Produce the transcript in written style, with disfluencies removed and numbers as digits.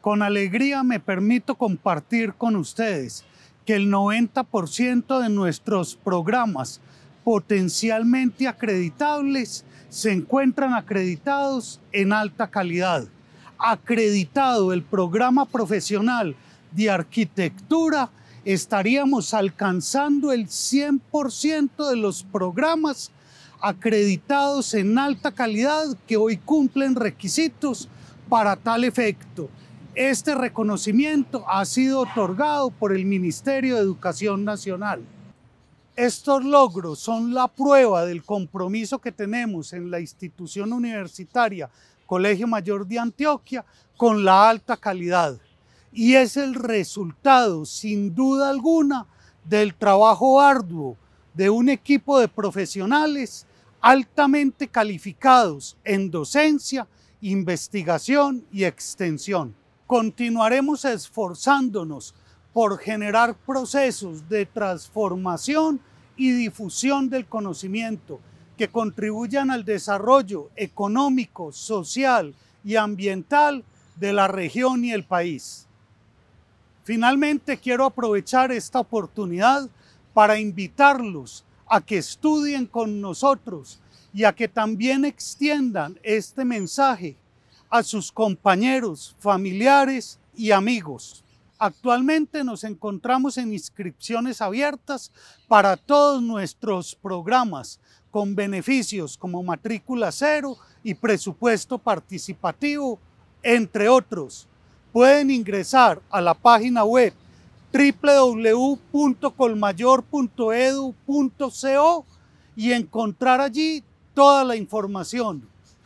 Con alegría me permito compartir con ustedes que el 90% de nuestros programas potencialmente acreditables se encuentran acreditados en alta calidad. Acreditado el programa profesional de arquitectura, estaríamos alcanzando el 100% de los programas acreditados en alta calidad que hoy cumplen requisitos para tal efecto. Este reconocimiento ha sido otorgado por el Ministerio de Educación Nacional. Estos logros son la prueba del compromiso que tenemos en la institución universitaria Colegio Mayor de Antioquia con la alta calidad. Y es el resultado, sin duda alguna, del trabajo arduo de un equipo de profesionales altamente calificados en docencia, investigación y extensión. Continuaremos esforzándonos por generar procesos de transformación y difusión del conocimiento que contribuyan al desarrollo económico, social y ambiental de la región y el país. Finalmente, quiero aprovechar esta oportunidad para invitarlos a que estudien con nosotros y a que también extiendan este mensaje a sus compañeros, familiares y amigos. Actualmente nos encontramos en inscripciones abiertas para todos nuestros programas con beneficios como matrícula cero y presupuesto participativo, entre otros. Pueden ingresar a la página web www.colmayor.edu.co y encontrar allí toda la información.